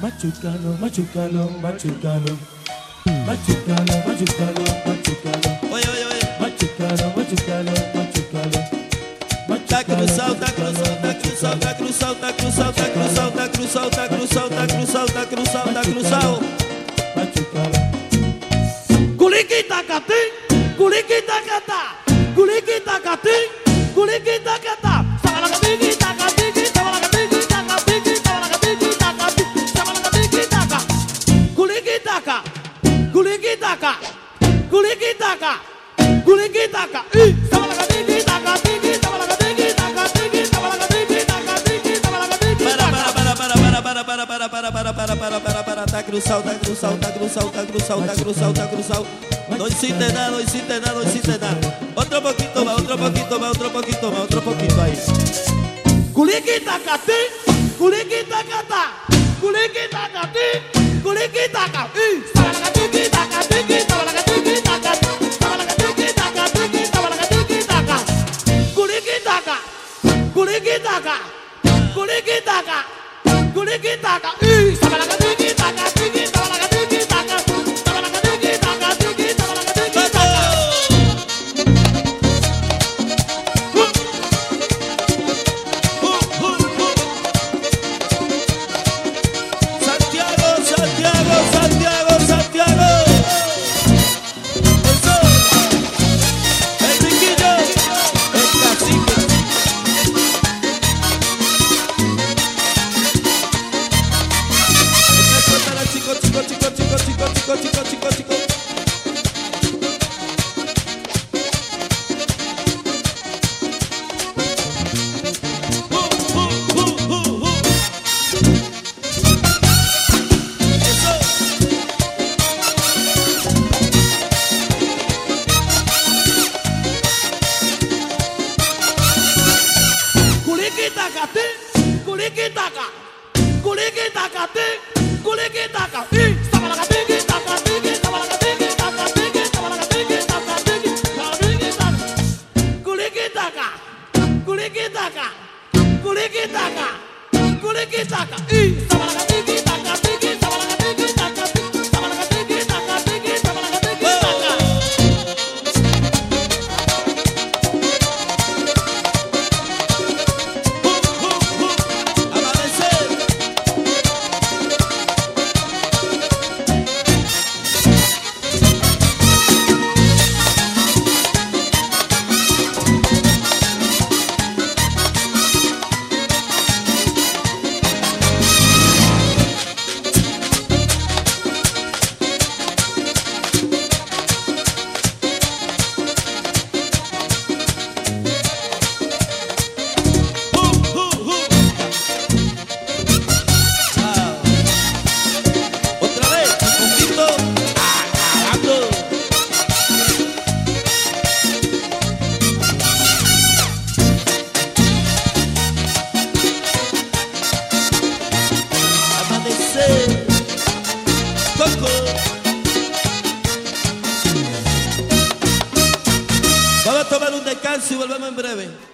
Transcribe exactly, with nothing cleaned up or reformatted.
machucalo, machucalo, machucalo. Machucalo, machucalo, machucalo. Oye, oye, oye. Machucalo, machucalo, machucalo. Tá cruzado, tá cruzado, tá cruzado, tá cruzado, tá cruzado, tá cruzado, tá cruzado, tá cruzado, tá cruzado, tá cruzado, tá cruzado. Machucalo. Culiquita catín, culiquita catá, culiquita catín, culiquita catá. Sabalagatiki-taka, sabalagatiki-taka, sabalagatiki-taka, sabalagatiki-taka. Culiquitaca, culiquitaca, culiquitaca, culiquitaca. Y sabalagatiki-taka, tiki, sabalagatiki-taka, tiki, sabalagatiki-taka, tiki, sabalagatiki-taka. Para, para, para, para, para, para, para, para, para, para, para, para, tá cruzado, tá cruzado, tá cruzado, tá cruzado, tá cruzado, tá cruzado. No hiciste nada, no hiciste nada, no hiciste nada. Otro poquito más, otro poquito más, otro poquito más, otro poquito ahí. Culiquitaca, ti, culiquitaca, ta, culiquitaca, ti, culiquitaca. Y sabalagatiki-taka, tiki, sabalagatiki-taka, sabalagatiki-taka, tiki, sabalagatiki-taka. Culiquitaca, culiquitaca, culiquitaca, culiquitaca. Y sabalagatiki-taka, tiki, sabalagatiki-taka, sabalagatiki-taka, tiki, sabalagatiki-taka. Santiago, Santiago, Santiago, Santiago. Eso. El riquillo, el cacique. Suéltala, chico, chico, chico, chico, chico, chico, chico, chico, chico. Uh, uh, uh, uh, uh. Eso. Culiquitaca, ti, culiquitaca, culiquitaca, ti, culiquitaca. Y sabalagatiki-taka, tiki, sabalagatiki-taka, tiki, sabalagatiki-taka, tiki, sabalagatiki-taka. Culiquitaca, culiquitaca, culiquitaca, culiquitaca. Y sabalagatiki-taka, tiki, sabalagatiki-taka, tiki, sabalagatiki-taka, tiki, sabalagatiki-taka. Amanecer. Uh, uh, uh. Ah. Otra vez, un poquito. Acabando. Amanecer. Coco. Vamos a tomar un descanso y volvemos en breve.